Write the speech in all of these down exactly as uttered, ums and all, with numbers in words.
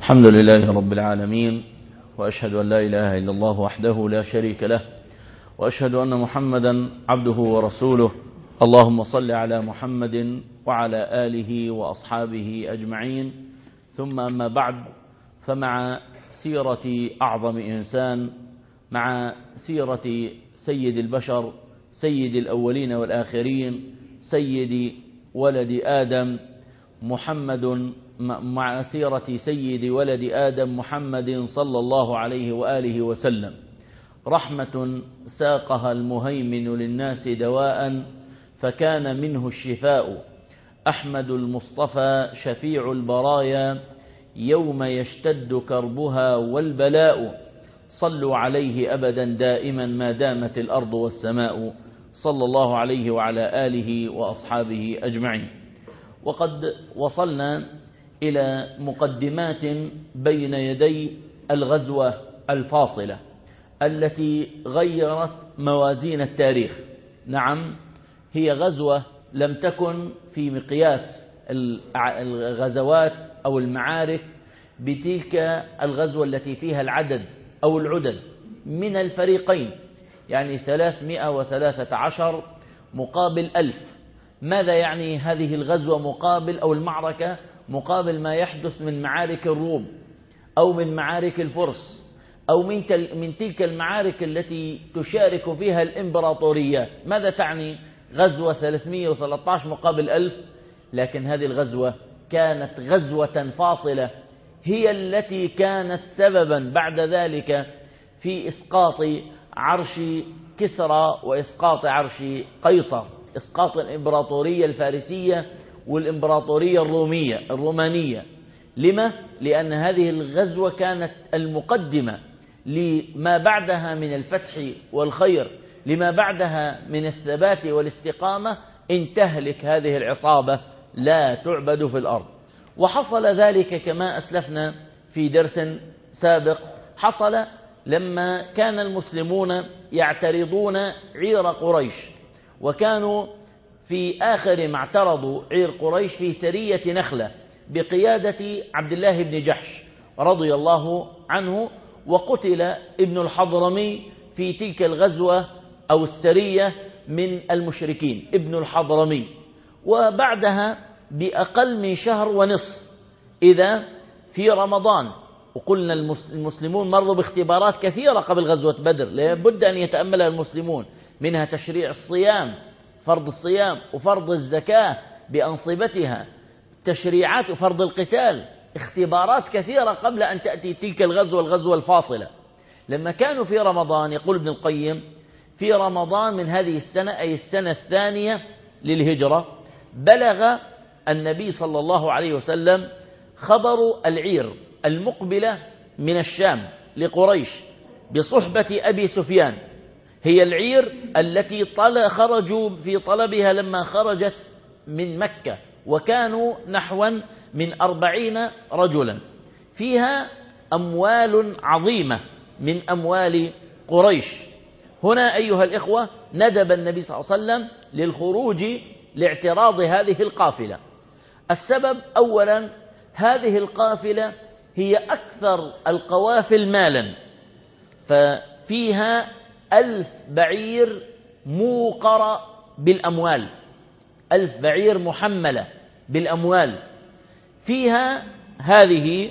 الحمد لله رب العالمين، وأشهد أن لا إله إلا الله وحده لا شريك له، وأشهد أن محمدا عبده ورسوله. اللهم صل على محمد وعلى آله وأصحابه أجمعين. ثم أما بعد، فمع سيرة أعظم إنسان، مع سيرة سيد البشر، سيد الأولين والآخرين، سيد ولد آدم محمد، مع سيرة سيد ولد آدم محمد صلى الله عليه وآله وسلم، رحمة ساقها المهيمن للناس دواء، فكان منه الشفاء. أحمد المصطفى شفيع البرايا، يوم يشتد كربها والبلاء. صلوا عليه أبدا دائما ما دامت الأرض والسماء، صلى الله عليه وعلى آله وأصحابه أجمعين. وقد وصلنا إلى مقدمات بين يدي الغزوة الفاصلة التي غيرت موازين التاريخ. نعم، هي غزوة لم تكن في مقياس الغزوات أو المعارك بتلك الغزوة التي فيها العدد أو العدد من الفريقين، يعني ثلاثمائة وثلاثة عشر مقابل ألف. ماذا يعني هذه الغزوة مقابل أو المعركة مقابل ما يحدث من معارك الروم أو من معارك الفرس أو من من تلك المعارك التي تشارك فيها الإمبراطوريات؟ ماذا تعني غزوة ثلاثمائة وثلاثة عشر مقابل ألف؟ لكن هذه الغزوة كانت غزوة فاصلة، هي التي كانت سببا بعد ذلك في إسقاط عرش كسرى وإسقاط عرش قيصر، إسقاط الإمبراطورية الفارسية والإمبراطورية الرومية الرومانية. لما؟ لأن هذه الغزوة كانت المقدمة لما بعدها من الفتح والخير، لما بعدها من الثبات والاستقامة، إن تهلك هذه العصابة لا تعبد في الأرض. وحصل ذلك كما أسلفنا في درس سابق، حصل لما كان المسلمون يعترضون عير قريش، وكانوا في آخر ما اعترضوا عير قريش في سرية نخلة بقيادة عبد الله بن جحش رضي الله عنه، وقتل ابن الحضرمي في تلك الغزوة أو السرية من المشركين، ابن الحضرمي. وبعدها بأقل من شهر ونصف إذا في رمضان، وقلنا المسلمون مروا باختبارات كثيرة قبل غزوة بدر لابد أن يتأملها المسلمون، منها تشريع الصيام، فرض الصيام وفرض الزكاة بأنصبتها، تشريعات وفرض القتال، اختبارات كثيرة قبل أن تأتي تلك الغزوة الغزوة الفاصلة. لما كانوا في رمضان، يقول ابن القيم في رمضان من هذه السنة، أي السنة الثانية للهجرة، بلغ النبي صلى الله عليه وسلم خبر العير المقبلة من الشام لقريش بصحبة أبي سفيان. هي العير التي طل خرجوا في طلبها لما خرجت من مكة، وكانوا نحوا من أربعين رجلا، فيها أموال عظيمة من أموال قريش. هنا أيها الإخوة ندب النبي صلى الله عليه وسلم للخروج لاعتراض هذه القافلة. السبب أولا، هذه القافلة هي أكثر القوافل مالا، ففيها ألف بعير موقر بالأموال، ألف بعير محملة بالأموال. فيها هذه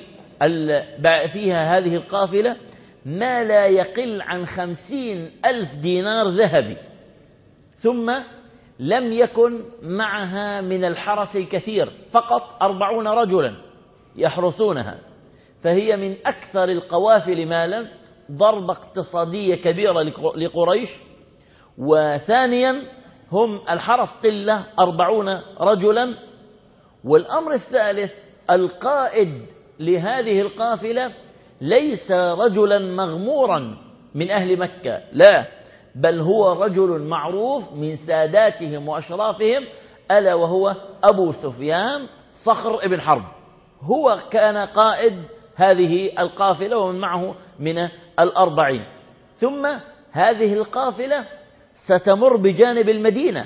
فيها هذه القافلة ما لا يقل عن خمسين ألف دينار ذهبي، ثم لم يكن معها من الحرس الكثير، فقط أربعون رجلا يحرسونها، فهي من أكثر القوافل مالا، ضربة اقتصادية كبيرة لقريش. وثانيا هم الحرس قلة أربعون رجلا. والأمر الثالث، القائد لهذه القافلة ليس رجلا مغمورا من أهل مكة، لا، بل هو رجل معروف من ساداتهم وأشرافهم، ألا وهو أبو سفيان صخر ابن حرب، هو كان قائد هذه القافلة ومن معه من الأربعين. ثم هذه القافلة ستمر بجانب المدينة،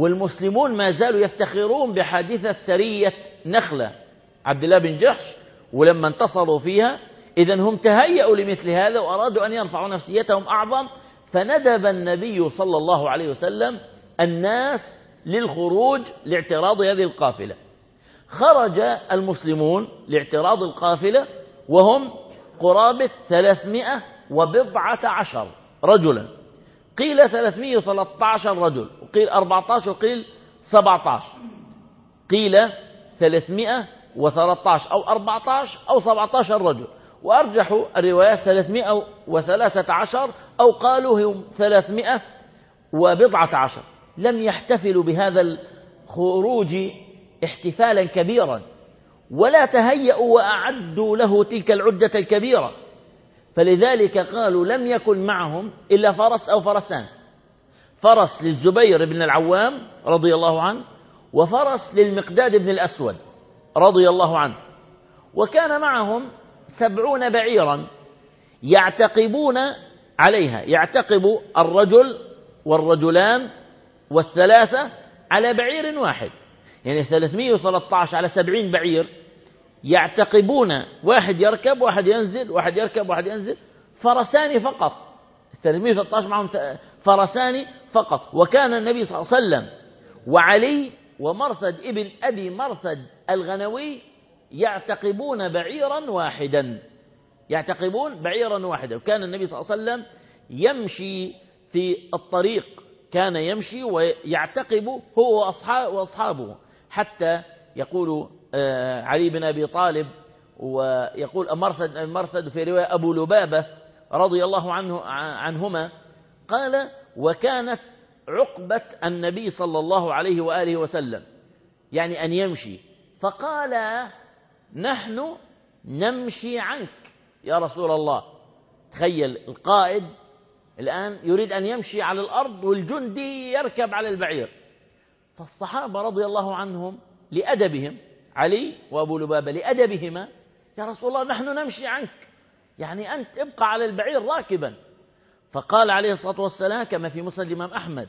والمسلمون ما زالوا يفتخرون بحادثة سرية نخلة عبد الله بن جحش ولما انتصروا فيها إذن هم تهيأوا لمثل هذا وأرادوا أن يرفعوا نفسيتهم أعظم، فندب النبي صلى الله عليه وسلم الناس للخروج لاعتراض هذه القافلة. خرج المسلمون لاعتراض القافلة وهم قرابة ثلاثمائة وبضعة عشر رجلا، قيل ثلاثمائة وثلاثة عشر رجل، وقيل أربعة عشر، وقيل سبعة عشر، قيل ثلاثمائة وثلاثة عشر أو أربعة عشر أو سبعة عشر رجل، وأرجح الروايات ثلاثمائة وثلاثة عشر أو قالوا هم ثلاثمائة وبضعة عشر. لم يحتفلوا بهذا الخروج احتفالا كبيرا، ولا تهيأوا وأعدوا له تلك العدة الكبيرة، فلذلك قالوا لم يكن معهم إلا فرس أو فرسان، فرس للزبير بن العوام رضي الله عنه، وفرس للمقداد بن الأسود رضي الله عنه، وكان معهم سبعون بعيرا يعتقبون عليها، يعتقب الرجل والرجلان والثلاثة على بعير واحد، يعني ثلاثمائة وثلاثة عشر على سبعين بعير يعتقبون، واحد يركب واحد ينزل، واحد يركب واحد ينزل، فرسان فقط، ثلاثمائة وثلاثة عشر معهم فرسان فقط. وكان النبي صلى الله عليه وسلم وعلي ومرثد ابن أبي مرثد الغنوي يعتقبون بعيرا واحدا، يعتقبون بعيرا واحدا. وكان النبي صلى الله عليه وسلم يمشي في الطريق، كان يمشي ويعتقب هو وأصحابه، حتى يقول علي بن أبي طالب ويقول مرثد مرثد في رواية أبو لبابة رضي الله عنه عنهما قال: وكانت عقبة النبي صلى الله عليه وآله وسلم يعني أن يمشي، فقال: نحن نمشي عنك يا رسول الله. تخيل القائد الآن يريد أن يمشي على الأرض والجندي يركب على البعير، فالصحابة رضي الله عنهم لأدبهم، علي وأبو لبابة لأدبهما: يا رسول الله نحن نمشي عنك، يعني أنت ابقى على البعير راكبا. فقال عليه الصلاة والسلام كما في مسند الإمام أحمد: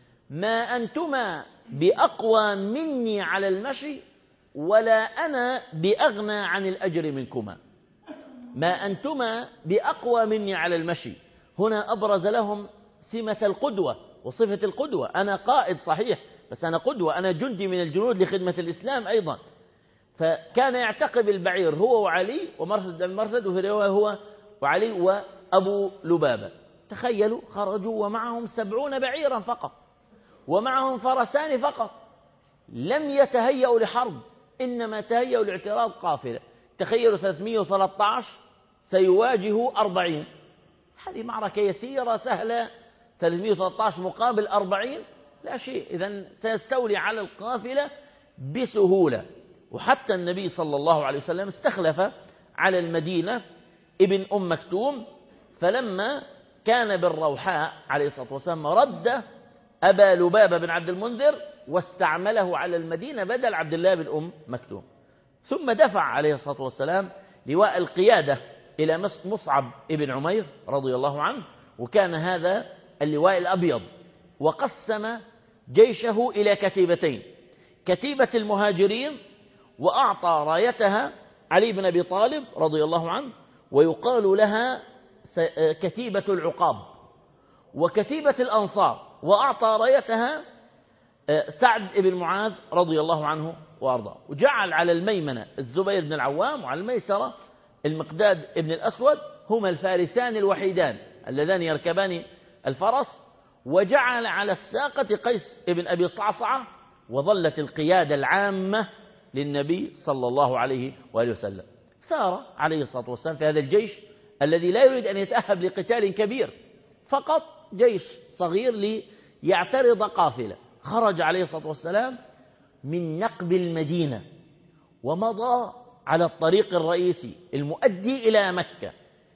ما أنتما بأقوى مني على المشي ولا أنا بأغنى عن الأجر منكما. ما أنتما بأقوى مني على المشي، هنا أبرز لهم سمة القدوة وصفة القدوة. أنا قائد صحيح، بس أنا قدوة، أنا جندي من الجنود لخدمة الإسلام أيضا. فكان يعتقب البعير هو وعلي ومرثد المرثد، وفي رواية هو وعلي وأبو لبابة. تخيلوا خرجوا ومعهم سبعون بعيرا فقط، ومعهم فرسان فقط، لم يتهيأوا لحرب، إنما تهيأوا لاعتراض قافلة. تخيلوا ثلاثمائة وثلاثة عشر سيواجهوا أربعين، هذه معركة يسيرة سهلة، ثلاثمائة وثلاثة عشر مقابل أربعين لا شيء، إذن سيستولي على القافلة بسهولة. وحتى النبي صلى الله عليه وسلم استخلف على المدينة ابن أم مكتوم، فلما كان بالروحاء عليه الصلاة والسلام رد أبا لبابة بن عبد المنذر واستعمله على المدينة بدل عبد الله بن أم مكتوم. ثم دفع عليه الصلاة والسلام لواء القيادة إلى مصعب ابن عمير رضي الله عنه، وكان هذا اللواء الأبيض، وقسم جيشه إلى كتيبتين: كتيبة المهاجرين وأعطى رايتها علي بن أبي طالب رضي الله عنه، ويقال لها كتيبة العقاب، وكتيبة الأنصار وأعطى رايتها سعد بن معاذ رضي الله عنه وأرضاه. وجعل على الميمنة الزبير بن العوام، وعلى الميسرة المقداد بن الأسود، هما الفارسان الوحيدان اللذان يركبان الفرس. وجعل على الساقة قيس بن أبي صعصعة، وظلت القيادة العامة للنبي صلى الله عليه وآله وسلم. سار عليه الصلاة والسلام في هذا الجيش الذي لا يريد أن يتأهب لقتال كبير، فقط جيش صغير ليعترض قافلة. خرج عليه الصلاة والسلام من نقب المدينة ومضى على الطريق الرئيسي المؤدي إلى مكة،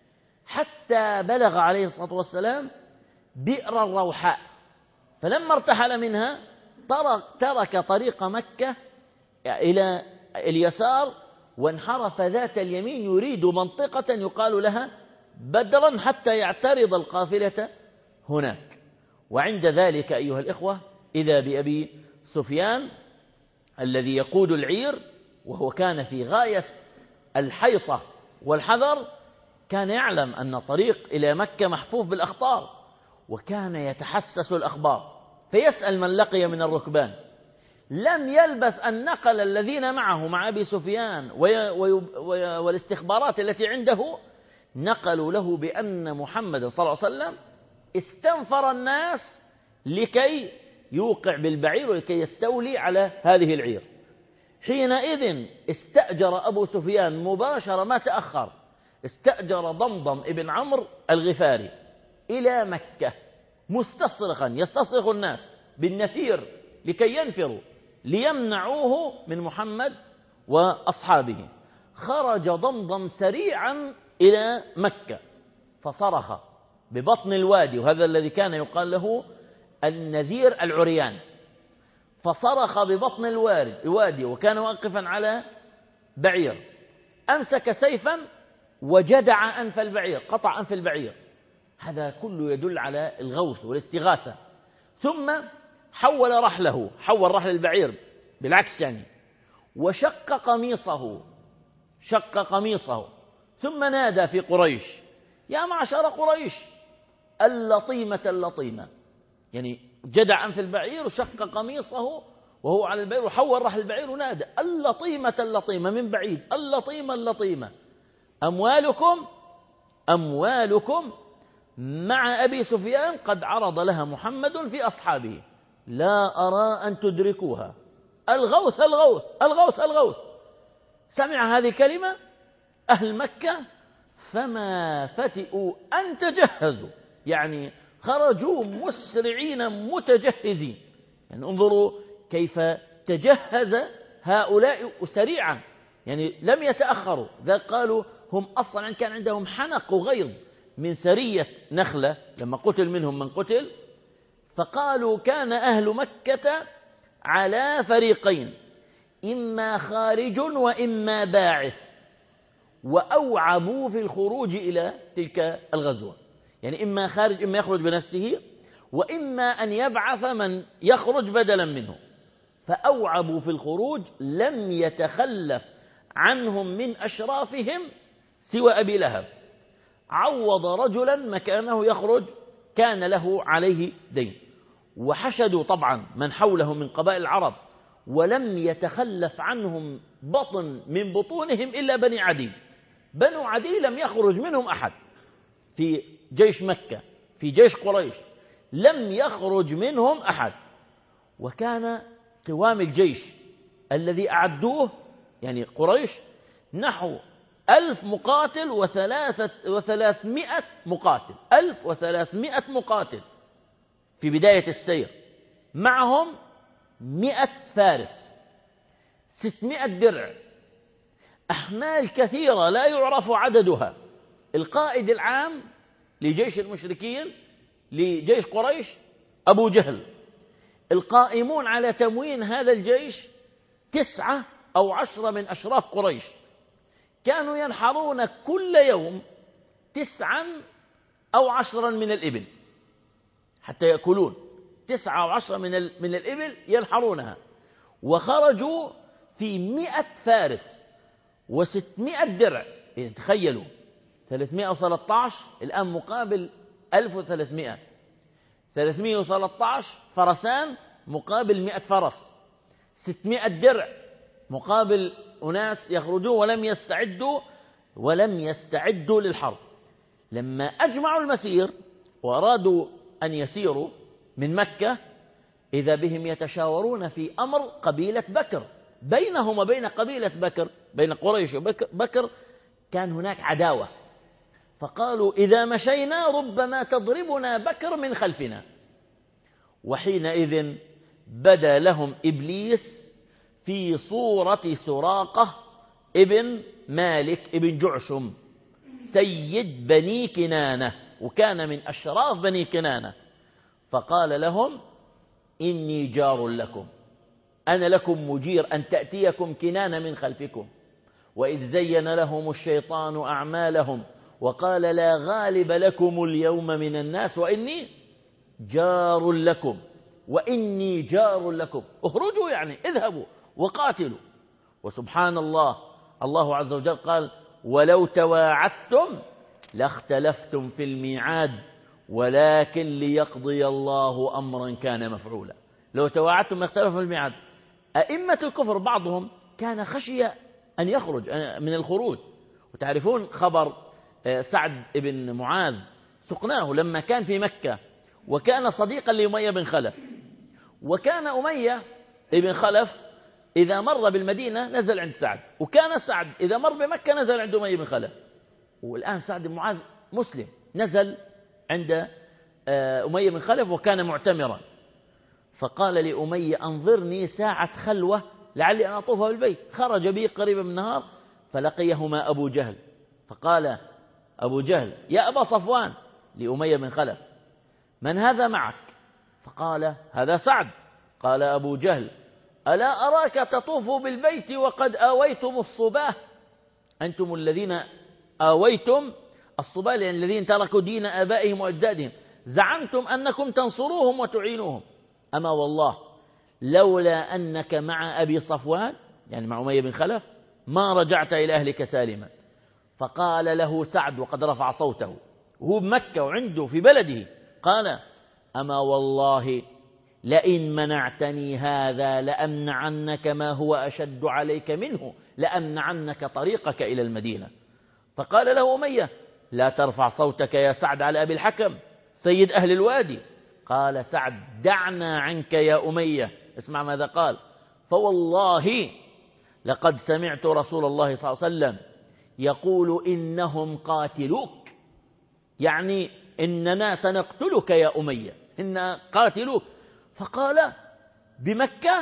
حتى بلغ عليه الصلاة والسلام بئر الروحاء. فلما ارتحل منها ترك, ترك طريق مكة إلى اليسار وانحرف ذات اليمين يريد منطقة يقال لها بدرا حتى يعترض القافلة هناك. وعند ذلك أيها الإخوة إذا بأبي سفيان الذي يقود العير، وهو كان في غاية الحيطة والحذر كان يعلم أن طريق إلى مكة محفوف بالأخطار، وكان يتحسس الأخبار فيسأل من لقي من الركبان. لم يلبث أن نقل الذين معه مع أبي سفيان والاستخبارات التي عنده، نقلوا له بأن محمد صلى الله عليه وسلم استنفر الناس لكي يوقع بالبعير ولكي يستولي على هذه العير. حينئذ استأجر أبو سفيان مباشرة، ما تأخر، استأجر ضمضم ابن عمرو الغفاري إلى مكة مستصرخا يستصرخ الناس بالنفير لكي ينفروا ليمنعوه من محمد وأصحابه. خرج ضمضم سريعا إلى مكة فصرخ ببطن الوادي، وهذا الذي كان يقال له النذير العريان، فصرخ ببطن الوادي وكان واقفا على بعير، أمسك سيفا وجدع أنف البعير، قطع أنف البعير. هذا كله يدل على الغوث والاستغاثة. ثم حول رحله، حول رحل البعير بالعكس يعني، وشق قميصه، شق قميصه، ثم نادى في قريش: يا معشر قريش اللطيمة اللطيمة، يعني جدع أنف البعير وشق قميصه وهو على البعير وحول رحل البعير ونادى: اللطيمة اللطيمة من بعيد، اللطيمة اللطيمة، أموالكم أموالكم مع أبي سفيان قد عرض لها محمد في أصحابه، لا أرى أن تدركوها، الغوث الغوث الغوث الغوث. سمع هذه الكلمة أهل مكة فما فتئوا أن تجهزوا، يعني خرجوا مسرعين متجهزين. يعني انظروا كيف تجهز هؤلاء سريعا، يعني لم يتأخروا. ذا قالوا هم أصلا كان عندهم حنق وغيظ من سرية نخلة لما قتل منهم من قتل، فقالوا كان أهل مكة على فريقين، إما خارج وإما باعث، وأوعبوا في الخروج إلى تلك الغزوة. يعني إما خارج، إما يخرج بنفسه، وإما أن يبعث من يخرج بدلا منه، فأوعبوا في الخروج. لم يتخلف عنهم من أشرافهم سوى أبي لهب، عوض رجلا مكانه يخرج كان له عليه دين، وحشدوا طبعا من حوله من قبائل العرب، ولم يتخلف عنهم بطن من بطونهم إلا بني عدي. بنو عدي لم يخرج منهم أحد في جيش مكة، في جيش قريش لم يخرج منهم أحد. وكان قوام الجيش الذي أعدوه يعني قريش نحو ألف مقاتل وثلاثة وثلاثمائة مقاتل، ألف وثلاثمائة مقاتل في بداية السير، معهم مئة فارس، ستمائة درع، أحمال كثيرة لا يعرف عددها. القائد العام لجيش المشركين لجيش قريش أبو جهل. القائمون على تموين هذا الجيش تسعة أو عشرة من أشراف قريش، كانوا ينحرون كل يوم تسعا أو عشرا من الإبل حتى يأكلون، تسعة أو عشرة من من الإبل ينحرونها. وخرجوا في مئة فارس وستمائة درع، يعني تخيلوا ثلاثمائة وثلاثة عشر الآن مقابل ألف وثلاثمائة، ثلاثمائة وثلاثة عشر فرسان مقابل مئة فرس، ستمائة درع مقابل أناس يخرجون ولم يستعدوا ولم يستعدوا للحرب. لما أجمعوا المسير وأرادوا أن يسيروا من مكة، إذا بهم يتشاورون في أمر قبيلة بكر، بينهم وبين قبيلة بكر، بين قريش وبكر كان هناك عداوة. فقالوا إذا مشينا ربما تضربنا بكر من خلفنا. وحينئذ بدا لهم إبليس في صورة سراقة ابن مالك ابن جعشم سيد بني كنانة، وكان من أشراف بني كنانة. فقال لهم إني جار لكم، أنا لكم مجير أن تأتيكم كنانة من خلفكم. وإذ زين لهم الشيطان أعمالهم وقال لا غالب لكم اليوم من الناس وإني جار لكم وإني جار لكم، اخرجوا يعني اذهبوا وقاتلوا. وسبحان الله الله عز وجل قال ولو تواعدتم لاختلفتم في الميعاد ولكن ليقضي الله أمرا كان مفعولا. لو تواعدتم لاختلفتم في الميعاد. أئمة الكفر بعضهم كان خشي أن يخرج من الخروج. وتعرفون خبر سعد بن معاذ سقناه لما كان في مكة وكان صديقا لأمية بن خلف، وكان أمية بن خلف إذا مر بالمدينة نزل عند سعد، وكان سعد إذا مر بمكة نزل عند أمية بن خلف. والآن سعد بن معاذ مسلم نزل عند أمية بن خلف وكان معتمرا، فقال لأمية أنظرني ساعة خلوة لعلي أن أطوف بالبيت. خرج به قريبا من النهار فلقيهما أبو جهل، فقال أبو جهل يا أبا صفوان لأمية بن خلف من هذا معك؟ فقال هذا سعد. قال أبو جهل ألا أراك تطوف بالبيت وقد آويتم الصباه؟ أنتم الذين آويتم الصباه لأن الذين تركوا دين آبائهم وأجدادهم، زعمتم أنكم تنصروهم وتعينوهم، أما والله لولا أنك مع أبي صفوان يعني مع أمية بن خلف ما رجعت إلى أهلك سالما. فقال له سعد وقد رفع صوته وهو بمكة وعنده في بلده، قال أما والله لئن منعتني هذا لأمنعنك ما هو أشد عليك منه، لأمنعنك طريقك إلى المدينة. فقال له أمية لا ترفع صوتك يا سعد على أبي الحكم سيد أهل الوادي. قال سعد دعنا عنك يا أمية. اسمع ماذا قال: فوالله لقد سمعت رسول الله صلى الله عليه وسلم يقول إنهم قاتلوك، يعني إننا سنقتلك يا أمية، إن قاتلوك. فقال بمكة؟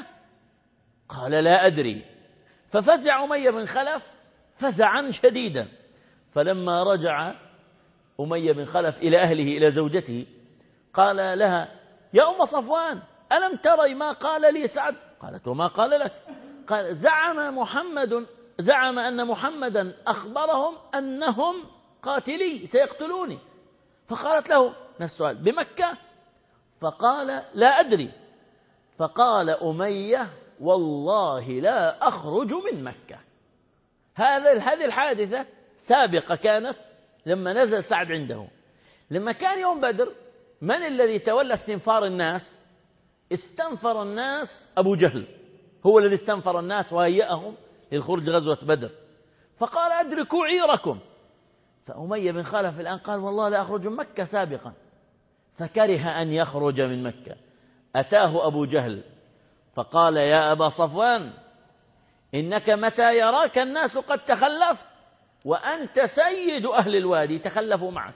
قال لا أدري. ففزع أمية بن خلف فزعا شديدا. فلما رجع أمية بن خلف إلى أهله إلى زوجته قال لها يا أم صفوان ألم تري ما قال لي سعد؟ قالت وما قال لك؟ قال زعم محمد زعم أن محمدا أخبرهم أنهم قاتلي سيقتلوني. فقالت له نفس السؤال بمكة؟ فقال لا أدري. فقال أمية والله لا أخرج من مكة. هذا هذه الحادثة سابقة كانت لما نزل سعد عنده. لما كان يوم بدر من الذي تولى استنفار الناس؟ استنفر الناس أبو جهل، هو الذي استنفر الناس وهيأهم للخروج غزوة بدر. فقال أدركوا عيركم. فأمية بن خلف الآن قال والله لا أخرج من مكة سابقا، فكره أن يخرج من مكة. أتاه أبو جهل فقال يا أبا صفوان إنك متى يراك الناس قد تخلفت وأنت سيد أهل الوادي تخلفوا معك.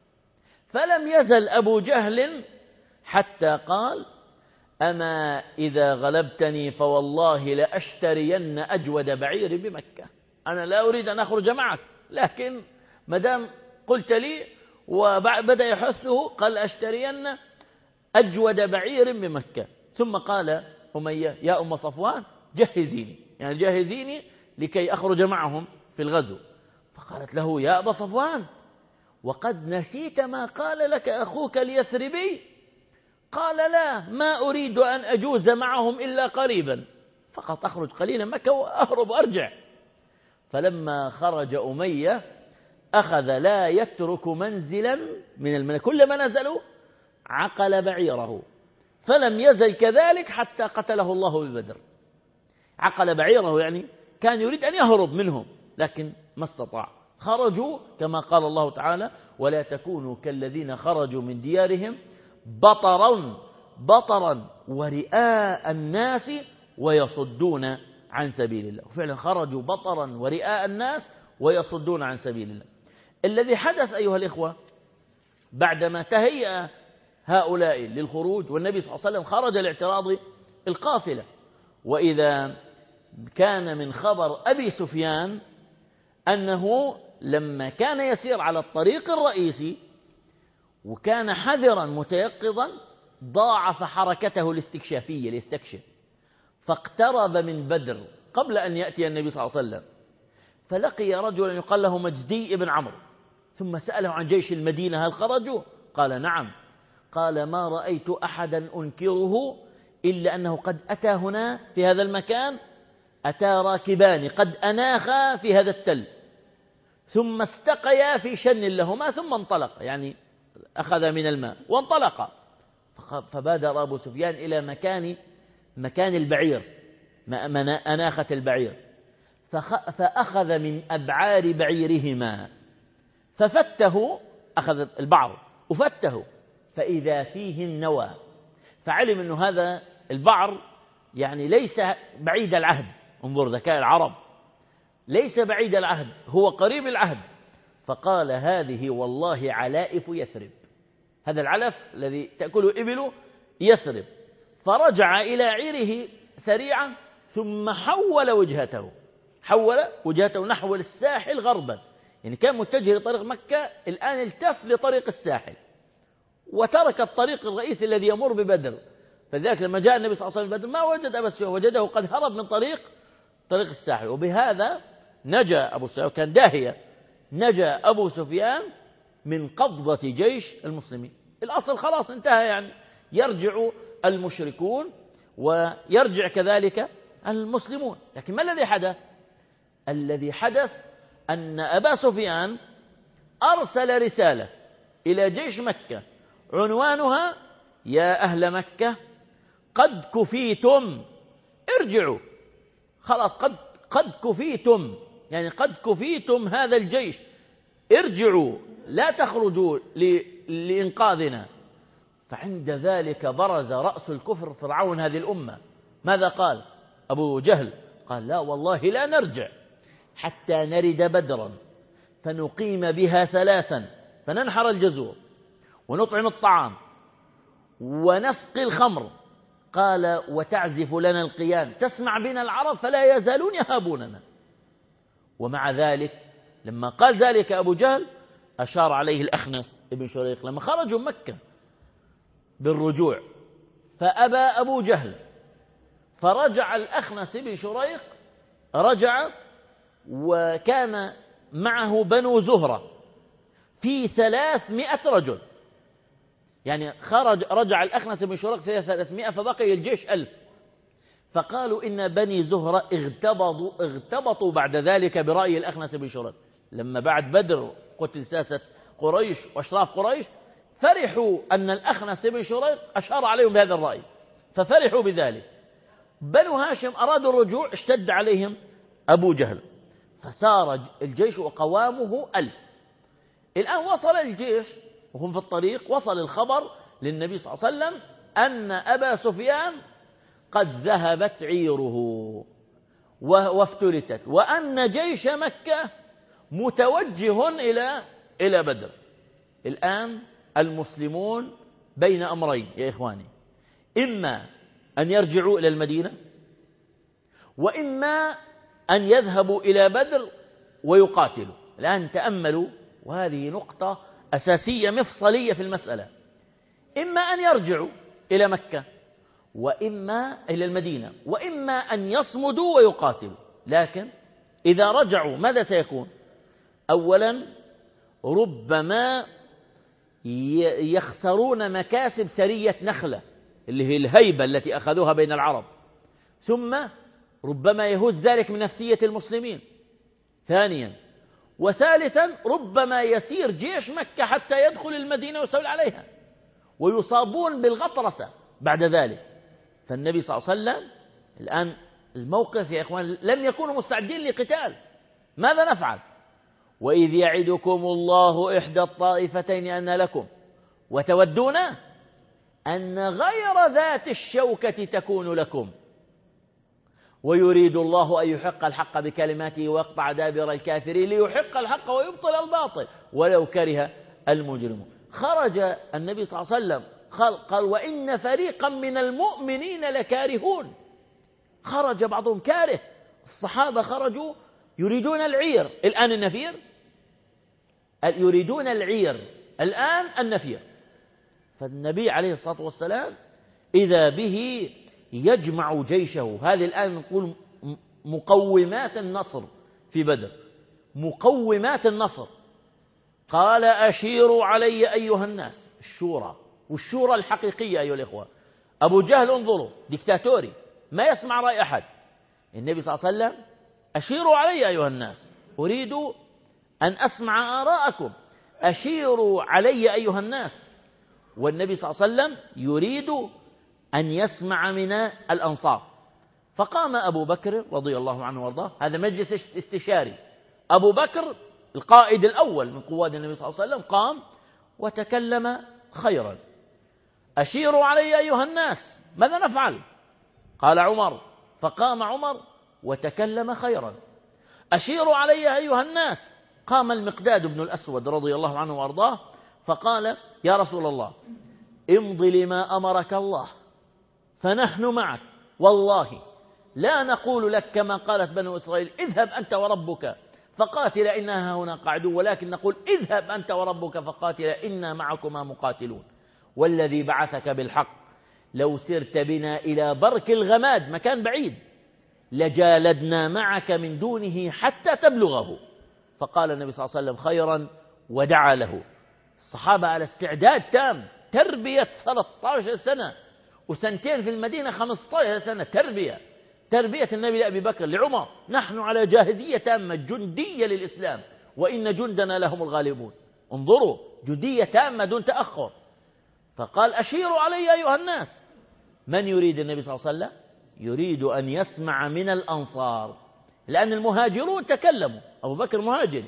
فلم يزل أبو جهل حتى قال أما إذا غلبتني فوالله لأشترين أجود بعير بمكة. أنا لا أريد أن أخرج معك، لكن مدام قلت لي وبدأ يحثه قال أشترين أجود بعير بمكة. ثم قال أمية يا أم صفوان جهزيني، يعني جهزيني لكي أخرج معهم في الغزو. فقالت له يا أبا صفوان وقد نسيت ما قال لك أخوك اليثربي؟ قال لا ما أريد أن أجوز معهم إلا قريبا، فقط أخرج قليلا مكة وأهرب وأرجع. فلما خرج أمية أخذ لا يترك منزلا من المنازل، كلما نزلوا عقل بعيره، فلم يزل كذلك حتى قتله الله ببدر. عقل بعيره يعني كان يريد أن يهرب منهم لكن ما استطاع. خرجوا كما قال الله تعالى ولا تكونوا كالذين خرجوا من ديارهم بطرا بطرا ورئاء الناس ويصدون عن سبيل الله. وفعلا خرجوا بطرا ورئاء الناس ويصدون عن سبيل الله. الذي حدث أيها الإخوة بعدما تهيأ هؤلاء للخروج والنبي صلى الله عليه وسلم خرج لاعتراض القافلة، وإذا كان من خبر أبي سفيان أنه لما كان يسير على الطريق الرئيسي وكان حذرا متيقظا ضاعف حركته الاستكشافية ليستكشف، فاقترب من بدر قبل أن يأتي النبي صلى الله عليه وسلم، فلقي رجلا يقال له مجدي بن عمرو، ثم سأله عن جيش المدينة هل خرجوا؟ قال نعم. قال ما رأيت أحدا أنكره إلا أنه قد أتى هنا في هذا المكان أتى راكبان قد أناخا في هذا التل، ثم استقيا في شن لهما ثم انطلق، يعني أخذ من الماء وانطلق. فبادر أبو سفيان إلى مكان مكان البعير، أناخة البعير، فأخذ من أبعار بعيرهما ففته، أخذ البعر وفته فإذا فيه النوى، فعلم أن هذا البعر يعني ليس بعيد العهد. انظر ذكاء العرب، ليس بعيد العهد، هو قريب العهد. فقال هذه والله علائف يثرب، هذا العلف الذي تأكله إبله يثرب. فرجع إلى عيره سريعا ثم حول وجهته حول وجهته نحو الساحل غربا، يعني كان متجه لطريق مكة، الآن التف لطريق الساحل وترك الطريق الرئيسي الذي يمر ببدر. فذلك لما جاء النبي صلى الله عليه وسلم بدر ما وجد أبا سفيان، وجده قد هرب من طريق طريق الساحل. وبهذا نجا أبو سفيان، كان داهية، نجا أبو سفيان من قبضة جيش المسلمين. الأصل خلاص انتهى، يعني يرجع المشركون ويرجع كذلك المسلمون. لكن ما الذي حدث؟ الذي حدث أن أبا سفيان أرسل رسالة إلى جيش مكة عنوانها: يا أهل مكة قد كفيتم ارجعوا، خلاص قد قد كفيتم، يعني قد كفيتم هذا الجيش، ارجعوا لا تخرجوا لإنقاذنا. فعند ذلك برز رأس الكفر فرعون هذه الأمة. ماذا قال أبو جهل؟ قال: لا والله لا نرجع حتى نرد بدرا فنقيم بها ثلاثا، فننحر الجزور ونطعم الطعام ونسقي الخمر. قال: وتعزف لنا القيان، تسمع بنا العرب فلا يزالون يهابوننا. ومع ذلك لما قال ذلك أبو جهل أشار عليه الأخنس ابن شريق لما خرجوا مكة بالرجوع، فأبى أبو جهل، فرجع الأخنس ابن شريق، رجع وكان معه بنو زهرة في ثلاثمائة رجل، يعني خرج رجع الأخنس بن شريق في ثلاثمائة فبقي الجيش ألف. فقالوا إن بني زهرة اغتبطوا, اغتبطوا بعد ذلك برأي الأخنس بن شريق، لما بعد بدر قتل ساسة قريش وأشراف قريش، فرحوا أن الأخنس بن شريق أشار عليهم بهذا الرأي، ففرحوا بذلك. بنو هاشم أرادوا الرجوع، اشتد عليهم أبو جهل، فسار الجيش وقوامه ألف. الآن وصل الجيش وهم في الطريق، وصل الخبر للنبي صلى الله عليه وسلم أن أبا سفيان قد ذهبت عيره وافتلتت، وأن جيش مكة متوجه إلى إلى بدر. الآن المسلمون بين أمرين يا إخواني: إما أن يرجعوا إلى المدينة، وإما أن يذهبوا إلى بدر ويقاتلوا. الآن تأملوا، وهذه نقطة أساسية مفصلية في المسألة: إما أن يرجعوا إلى مكة، وإما إلى المدينة، وإما أن يصمدوا ويقاتلوا. لكن إذا رجعوا ماذا سيكون؟ أولا ربما يخسرون مكاسب سرية نخلة اللي هي الهيبة التي أخذوها بين العرب، ثم ربما يهز ذلك من نفسية المسلمين ثانيا، وثالثا ربما يسير جيش مكة حتى يدخل المدينة ويستولي عليها ويصابون بالغطرسة بعد ذلك. فالنبي صلى الله عليه وسلم الآن الموقف يا إخوان لم يكونوا مستعدين لقتال. ماذا نفعل؟ وإذ يعدكم الله إحدى الطائفتين أن لكم وتودون أن غير ذات الشوكة تكون لكم ويريد الله أن يحق الحق بكلماته ويقطع دابر الكافرين ليحق الحق ويبطل الباطل ولو كره المجرمون. خرج النبي صلى الله عليه وسلم قال: وإن فريقا من المؤمنين لكارهون. خرج بعضهم كاره، الصحابة خرجوا يريدون العير، الآن النفير، يريدون العير الآن النفير. فالنبي عليه الصلاة والسلام إذا به يجمع جيشه. هذه الآن نقول مقومات النصر في بدر، مقومات النصر. قال: أشيروا علي أيها الناس، الشورى، والشورى الحقيقية أيها الإخوة. أبو جهل انظروا ديكتاتوري ما يسمع رأي أحد، النبي صلى الله عليه وسلم أشيروا علي أيها الناس، أريد أن أسمع آراءكم، أشيروا علي أيها الناس. والنبي صلى الله عليه وسلم يريد أن يسمع من الأنصار. فقام أبو بكر رضي الله عنه وارضاه، هذا مجلس استشاري، أبو بكر القائد الأول من قواد النبي صلى الله عليه وسلم قام وتكلم خيرا. أشيروا علي أيها الناس، ماذا نفعل؟ قال عمر، فقام عمر وتكلم خيرا. أشيروا علي أيها الناس، قام المقداد بن الأسود رضي الله عنه وارضاه فقال يا رسول الله امض لما أمرك الله فنحن معك، والله لا نقول لك كما قالت بنو إسرائيل اذهب أنت وربك فقاتل إنها هنا قاعدون، ولكن نقول اذهب أنت وربك فقاتل إنا معكما مقاتلون، والذي بعثك بالحق لو سرت بنا إلى برك الغماد مكان بعيد لجالدنا معك من دونه حتى تبلغه. فقال النبي صلى الله عليه وسلم خيرا ودعا له. الصحابة على استعداد تام، تربية ثلاثة عشر سنة وسنتين في المدينة خمسة عشر سنة تربية تربية النبي لأبي بكر لعمر، نحن على جاهزية تامة جندية للإسلام وإن جندنا لهم الغالبون. انظروا جندية تامة دون تأخر. فقال أشيروا علي أيها الناس. من يريد النبي صلى الله عليه وسلم؟ يريد أن يسمع من الأنصار، لأن المهاجرون تكلموا، أبو بكر مهاجر،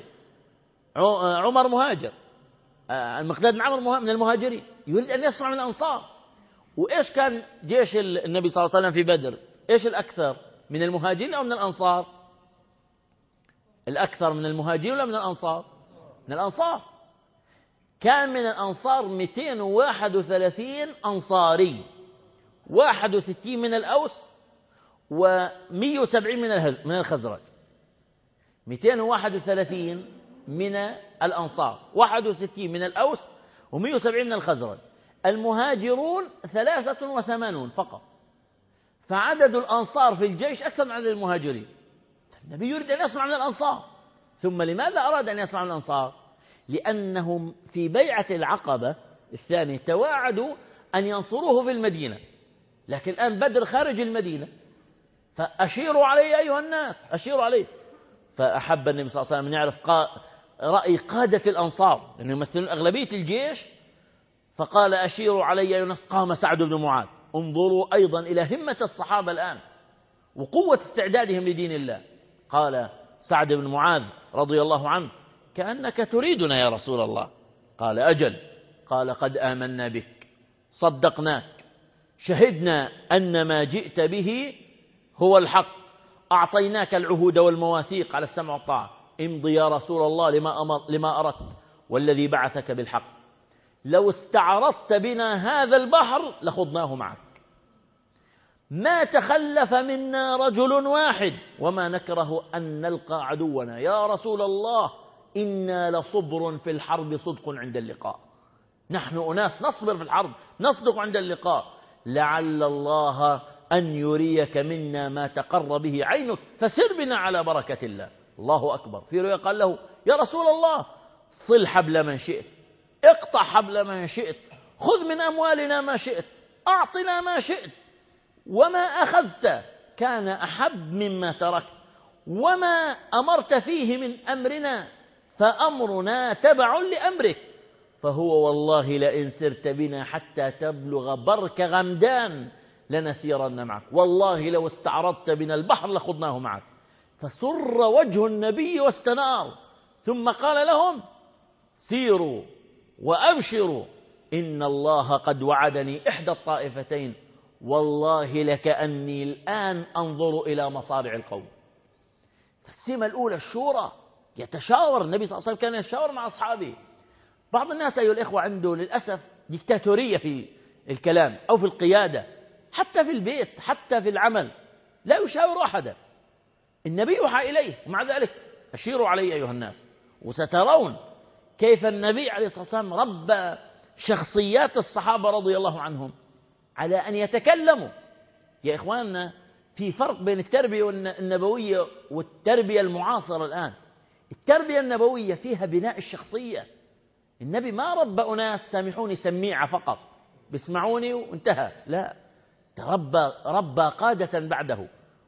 عمر مهاجر، المقداد بن عمرو من المهاجرين، يريد أن يسمع من الأنصار. وإيش كان جيش النبي صلى الله عليه وسلم في بدر؟ إيش الأكثر من المهاجرين أو من الأنصار؟ الأكثر من المهاجرين ولا من الأنصار؟ من الأنصار. كان من الأنصار مئتين وواحد وثلاثين أنصاري، واحد وستين من الأوس ومئة وسبعين من الخزرج. مئتين وواحد وثلاثين من الأنصار، واحد وستين من الأوس ومئة وسبعين من الخزرج. المهاجرون ثلاثة وثمانون فقط، فعدد الأنصار في الجيش أكثر من عدد المهاجرين. النبي يريد أن يسمع من الأنصار. ثم لماذا أراد أن يسمع من الأنصار؟ لأنهم في بيعة العقبة الثانية تواعدوا أن ينصروه في المدينة، لكن الآن بدر خارج المدينة، فأشيروا علي أيها الناس، أشيروا عليه. فأحب النبي صلى الله عليه وسلم أن يعرف رأي قادة الأنصار لأنهم يمثلون أغلبية الجيش، فقال أشيروا علي أيها الناس. قام سعد بن معاذ. انظروا أيضا إلى همة الصحابة الآن وقوة استعدادهم لدين الله. قال سعد بن معاذ رضي الله عنه كأنك تريدنا يا رسول الله. قال أجل. قال قد آمنا بك، صدقناك، شهدنا أن ما جئت به هو الحق، أعطيناك العهود والمواثيق على السمع والطاعة، امضي يا رسول الله لما, أمر لما أردت والذي بعثك بالحق، لو استعرضت بنا هذا البحر لخضناه معك، ما تخلف منا رجل واحد وما نكره أن نلقى عدونا، يا رسول الله إنا لصبر في الحرب صدق عند اللقاء، نحن أناس نصبر في الحرب نصدق عند اللقاء، لعل الله أن يريك منا ما تقر به عينك فسر بنا على بركة الله. الله أكبر. في رواية قال له يا رسول الله صل حبل من شئت، اقطع حبل من شئت، خذ من أموالنا ما شئت، أعطنا ما شئت، وما أخذت كان أحب مما تركت، وما أمرت فيه من أمرنا فأمرنا تبع لأمرك، فهو والله لئن سرت بنا حتى تبلغ برك غمدان لنسيرن معك، والله لو استعرضت بنا البحر لخضناه معك. فسر وجه النبي واستنار، ثم قال لهم سيروا وأبشروا إن الله قد وعدني إحدى الطائفتين، والله لكأني الآن أنظر إلى مصارع القوم. السمة الأولى الشورى، يتشاور النبي صلى الله عليه وسلم، كان يتشاور مع أصحابه. بعض الناس أيها الإخوة عنده للأسف ديكتاتورية في الكلام أو في القيادة، حتى في البيت حتى في العمل لا يشاور أحدا. النبي يوحى إليه ومع ذلك أشيروا علي أيها الناس. وسترون كيف النبي عليه الصلاة والسلام ربى شخصيات الصحابة رضي الله عنهم على أن يتكلموا. يا إخواننا في فرق بين التربية النبوية والتربية المعاصرة الآن. التربية النبوية فيها بناء الشخصية. النبي ما ربى أناس سامحوني سميعة فقط بيسمعوني وانتهى، لا، تربى ربى قادة بعده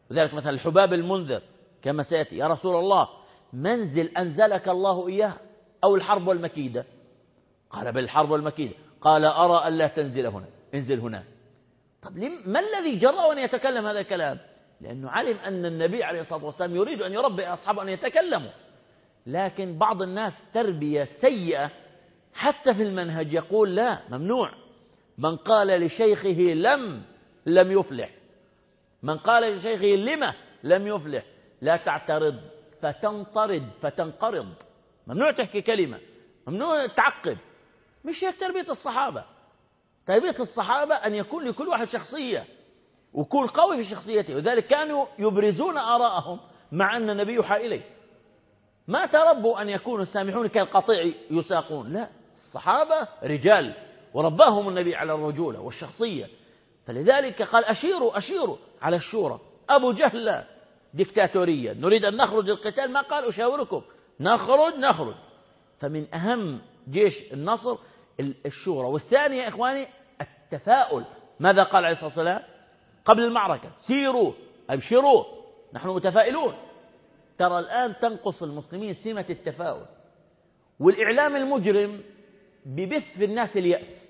وذلك مثلا الحباب المنذر كما سيأتي: يا رسول الله منزل أنزلك الله إياه أو الحرب والمكيدة؟ قال: بل الحرب والمكيدة. قال: أرى ألا تنزل هنا، انزل هنا. طب ما الذي جرى أن يتكلم هذا الكلام؟ لأنه علم أن النبي عليه الصلاة والسلام يريد أن يربي أصحابه أن يتكلموا. لكن بعض الناس تربية سيئة حتى في المنهج، يقول: لا، ممنوع. من قال لشيخه لم لم يفلح، من قال لشيخه لما لم يفلح. لا تعترض فتنطرد فتنقرض، ممنوع تحكي كلمة، ممنوع تعقب. مش هيك تربية الصحابة. تربية الصحابة أن يكون لكل واحد شخصية ويكون قوي في شخصيته، وذلك كانوا يبرزون آراءهم مع أن النبي يوحى إليه. ما تربوا أن يكونوا سامحون كالقطيع يساقون، لا، الصحابة رجال ورباهم النبي على الرجولة والشخصية. فلذلك قال: أشيروا أشيروا على الشورى. أبو جهل ديكتاتورية، نريد أن نخرج للقتال، ما قال أشاوركم، نخرج نخرج. فمن أهم جيش النصر الشورى. والثانية يا إخواني التفاؤل. ماذا قال عليه الصلاة والسلام قبل المعركة؟ سيروا أبشروا نحن متفائلون. ترى الآن تنقص المسلمين سمة التفاؤل، والإعلام المجرم ببث في الناس اليأس.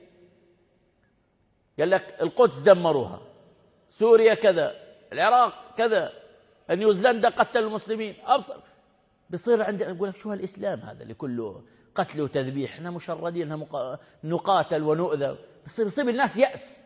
قال لك القدس دمروها، سوريا كذا، العراق كذا، نيوزيلندا قتل المسلمين، أبصر. بصير عندنا نقول لك: شو هالإسلام هذا اللي كله قتل وتذبيح، احنا مشردين، احنا نقاتل ونؤذى. بصير يصيب الناس يأس،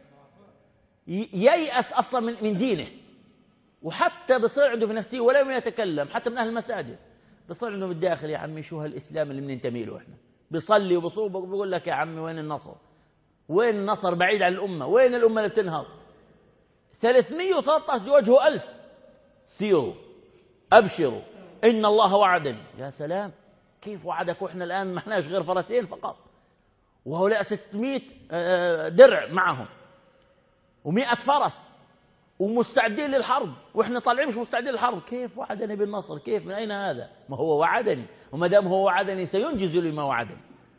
ييأس أصلا من من دينه، وحتى بصير عنده في نفسه ولا يتكلم حتى من أهل المساجد. بصير عنده بالداخل: يا عمي شو هالإسلام اللي بننتمي له احنا؟ بيصلي وبصوم وبيقول لك: يا عمي وين النصر؟ وين النصر؟ بعيد عن الأمة. وين الأمة اللي بتنهض؟ ثلاثمئة وثلاثة عشر وجهه ألف. سيروا أبشروا إن الله وعدني. يا سلام، كيف وعدك وإحنا الآن ما احناش غير فرسين فقط، وهؤلاء ستمئة درع معهم ومئة فرس ومستعدين للحرب، وإحنا طالعين مش مستعدين للحرب. كيف وعدني بالنصر؟ كيف؟ من أين هذا؟ ما هو وعدني، وما دام هو وعدني سينجز لي ما وعدني.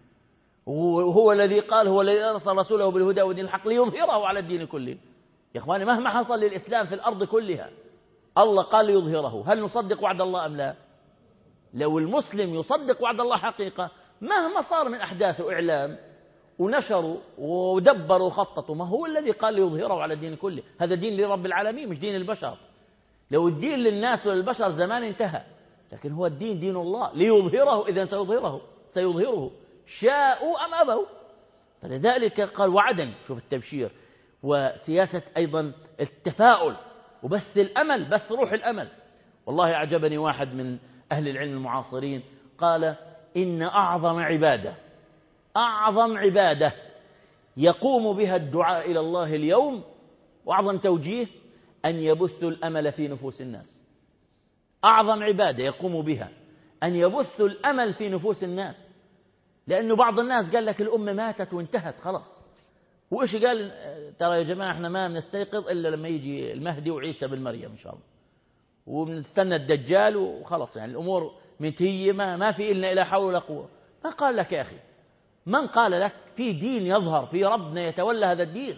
وهو الذي قال: هو الذي أرسل رسوله بالهدى ودين الحق ليظهره على الدين كله. يا إخواني مهما حصل للإسلام في الأرض كلها الله قال ليظهره. هل نصدق وعد الله أم لا؟ لو المسلم يصدق وعد الله حقيقة، مهما صار من أحداث وإعلام ونشروا ودبروا وخططوا، ما هو الذي قال ليظهره على الدين كله. هذا دين لرب العالمين مش دين البشر. لو الدين للناس وللبشر زمان انتهى، لكن هو الدين دين الله ليظهره. إذن سيظهره سيظهره شاءوا أم أبوا. فلذلك قال: وعدني. شوف التبشير وسياسة أيضا التفاؤل وبث الأمل، بث روح الأمل. والله أعجبني واحد من أهل العلم المعاصرين قال: إن أعظم عبادة أعظم عبادة يقوم بها الدعاء إلى الله اليوم، وأعظم توجيه، أن يبث الأمل في نفوس الناس. أعظم عبادة يقوم بها أن يبث الأمل في نفوس الناس. لأنه بعض الناس قال لك الأمة ماتت وانتهت خلاص، وإيش قال؟ ترى يا جماعة احنا ما بنستيقظ إلا لما يجي المهدي وعيسى بن مريم إن شاء الله، وبنستنى الدجال وخلاص، يعني الأمور منتهية، ما ما في إلنا إلا حول ولا قوة. ما قال لك يا أخي، من قال لك في دين يظهر، في ربنا يتولى هذا الدين؟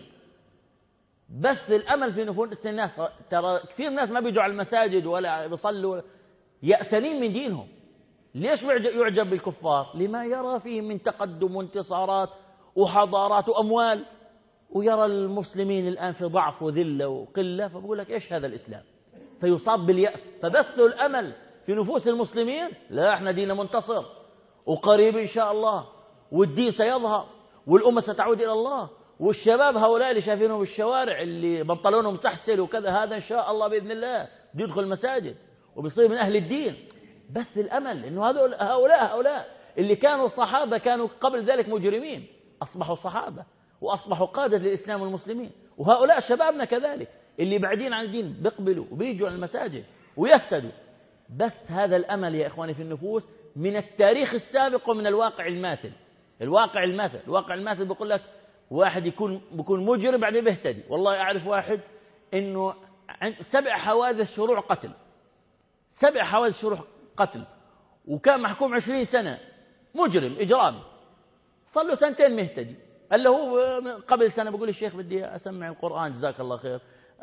بس الأمل في نفوس الناس. ترى كثير ناس ما بيجوا على المساجد ولا بيصلوا، يأسنين من دينهم. ليش يعجب بالكفار؟ لما يرى فيهم من تقدم وانتصارات وحضارات وأموال، ويرى المسلمين الآن في ضعف وذلة وقلة، فبقول لك إيش هذا الإسلام؟ فيصاب باليأس. فبثوا الأمل في نفوس المسلمين: لا، احنا دين منتصر وقريب إن شاء الله، والدين سيظهر والأمة ستعود إلى الله. والشباب هؤلاء اللي شايفينهم بالشوارع اللي بنطلونهم مسحسل وكذا، هذا إن شاء الله بإذن الله بيدخل المساجد وبيصير من أهل الدين. بس الأمل إنه هؤلاء هؤلاء اللي كانوا الصحابة كانوا قبل ذلك مجرمين، أصبحوا صحابة وأصبحوا قادة للإسلام والمسلمين. وهؤلاء شبابنا كذلك اللي بعدين عن الدين بيقبلوا وبيجوا على المساجد ويهتدوا. بس هذا الأمل يا إخواني في النفوس من التاريخ السابق ومن الواقع الماثل. الواقع الماثل الواقع الماثل بيقول لك واحد يكون بيكون مجرم بعدين بيهتدي. والله أعرف واحد إنه سبع حوادث شروع قتل، سبع حوادث شروع قتل، وكان محكوم عشرين سنة، مجرم إجرامي، صار له سنتين مهتدي. قال له هو قبل سنة بقول الشيخ بدي أسمع القرآن جزاك الله خير،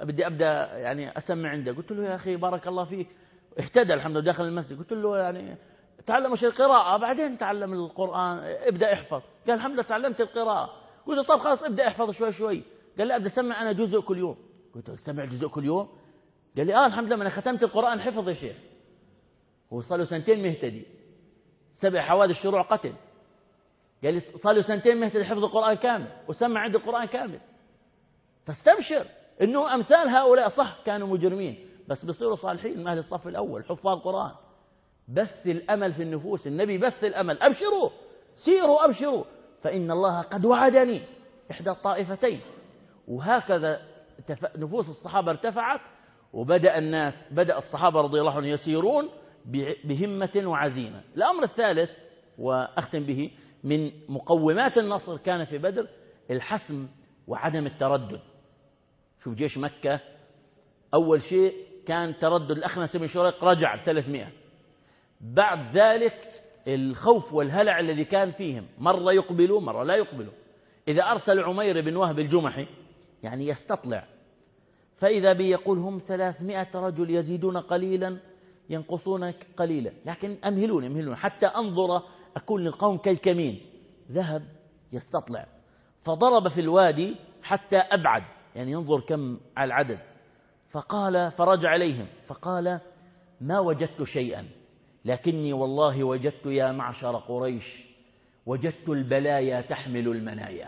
بدي أبدأ يعني أسمع عنده. قلت له يا أخي بارك الله فيك، اهتدى الحمد لله داخل المسجد. قلت له يعني تعلم شيء القراءة بعدين تعلم القرآن، ابدأ احفظ. قال الحمد لله تعلمت القراءة. قلت له طب خلاص ابدأ احفظ شوي شوي. قال لا أبدأ أسمع أنا جزء كل يوم. قلت له سمع جزء كل يوم؟ قال لي آه الحمد لله أنا ختمت القرآن حفظ يا شيخ. هو صار له سنتين مهتدي، سبع حوادث شروع قتل. قال لي صار له سنتين مهتدي حفظ القرآن كامل وسمع عند القرآن كامل. فاستبشر إنه أمثال هؤلاء صح كانوا مجرمين بس بيصيروا صالحين من أهل الصف الأول حفاظ القرآن. بث الأمل في النفوس، النبي بث الأمل، أبشروا سيروا أبشروا فإن الله قد وعدني إحدى الطائفتين. وهكذا نفوس الصحابة ارتفعت، وبدأ الناس بدأ الصحابة رضي الله عنهم يسيرون بهمة وعزيمة. الأمر الثالث وأختم به من مقومات النصر كان في بدر الحسم وعدم التردد. شوف جيش مكة أول شيء كان تردد، الأخنس بن شريق رجع ثلاثمائة. بعد ذلك الخوف والهلع الذي كان فيهم، مرة يقبلوا مرة لا يقبلوا. إذا أرسل عمير بن وهب الجمحي يعني يستطلع فإذا بي يقول هم ثلاثمائة رجل يزيدون قليلا ينقصون قليلا، لكن أمهلون أمهلون حتى أنظر أكون للقوم كالكمين. ذهب يستطلع فضرب في الوادي حتى أبعد يعني ينظر كم على العدد. فقال فرجع إليهم فقال ما وجدت شيئا لكني والله وجدت يا معشر قريش وجدت البلايا تحمل المنايا،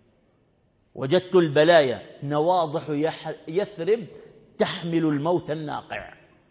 وجدت البلايا نواضح يثرب تحمل الموت الناقع،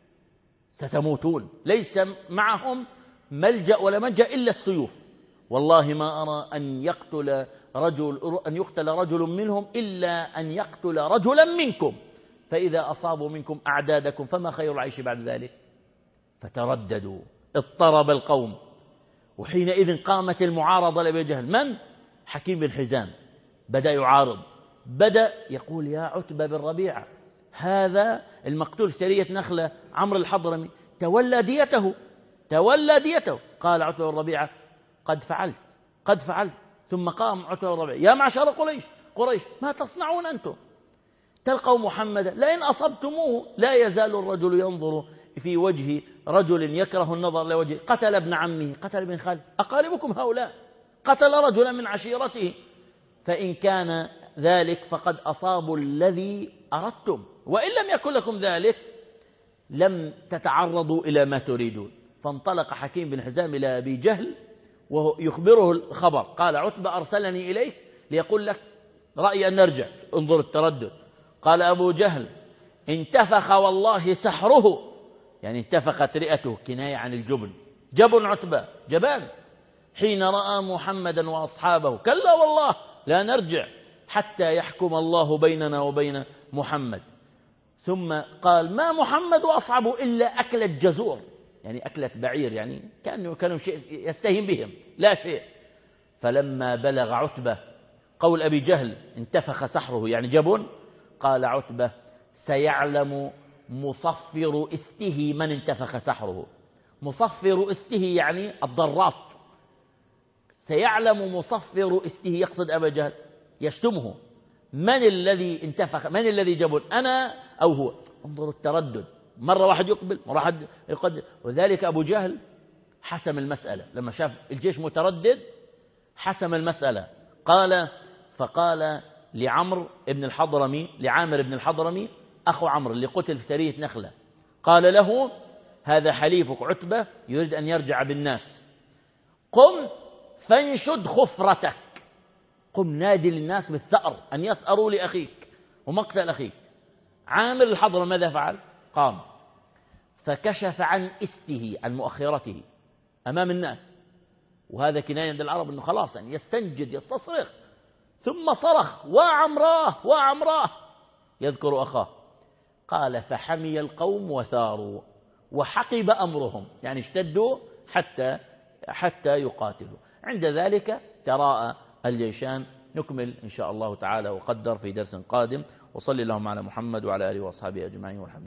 ستموتون ليس معهم ملجأ ولا ملجأ إلا السيوف. والله ما أرى أن يقتل رجل أن يقتل رجل منهم إلا أن يقتل رجلا منكم، فإذا أصابوا منكم أعدادكم فما خير العيش بعد ذلك. فترددوا اضطرب القوم، وحينئذ قامت المعارضة لأبي جهل. من؟ حكيم بن حزام بدأ يعارض، بدأ يقول يا عتبة بن ربيعة هذا المقتول سرية نخلة عمرو الحضرمي تولى ديته تولى ديته. قال عتبة بن ربيعة قد فعلت قد فعلت. ثم قام عتبة بن ربيعة يا معشر قريش قريش ما تصنعون أنتم؟ تلقوا محمدا لئن أصبتموه لا يزال الرجل ينظر في وجه رجل يكره النظر لوجهه، قتل ابن عمه قتل ابن خاله أقاربكم هؤلاء، قتل رجلا من عشيرته، فإن كان ذلك فقد أصابوا الذي أردتم، وإن لم يكن لكم ذلك لم تتعرضوا إلى ما تريدون. فانطلق حكيم بن حزام إلى أبي جهل وهو يخبره الخبر. قال عتبة أرسلني إليك ليقول لك رأي أن نرجع. انظر التردد. قال أبو جهل انتفخ والله سحره، يعني انتفخت رئته كناية عن الجبن، جبن عتبة جبان حين رأى محمدا وأصحابه كلا والله لا نرجع حتى يحكم الله بيننا وبين محمد. ثم قال ما محمد وأصحابه إلا أكلة جزور، يعني أكلة بعير، يعني كأنه كانوا شيء يستهين بهم لا شيء. فلما بلغ عتبة قول أبي جهل انتفخ سحره يعني جبن، قال عتبة سيعلم مصفر استه من انتفخ سحره. مصفر استه يعني الضرات، سيعلم مصفر استه يقصد أبا جهل يشتمه. من الذي انتفخ؟ من الذي جبن؟ أنا أو هو؟ انظروا التردد، مرة واحد يقبل مرة واحد يقدم. وذلك أبو جهل حسم المسألة لما شاف الجيش متردد، حسم المسألة. قال فقال لعمر بن الحضرمي لعامر بن الحضرمي أخو عمرو اللي قتل في سرية نخلة، قال له هذا حليفك عتبة يريد أن يرجع بالناس، قم فانشد خفرتك، قم نادي للناس بالثأر أن يثأروا لأخيك ومقتل أخيك. عامر الحضرمي ماذا فعل؟ قام فكشف عن استه عن مؤخرته أمام الناس، وهذا كناية عند العرب أنه خلاص يعني يستنجد يستصرخ، ثم صرخ وعمراه وعمراه يذكر أخاه. قال فحمي القوم وثاروا وحقب أمرهم، يعني اشتدوا حتى حتى يقاتلوا. عند ذلك تراءى الجيشان. نكمل إن شاء الله تعالى وقدر في درس قادم. وصلي اللهم على محمد وعلى آله وأصحابه أجمعين والحمد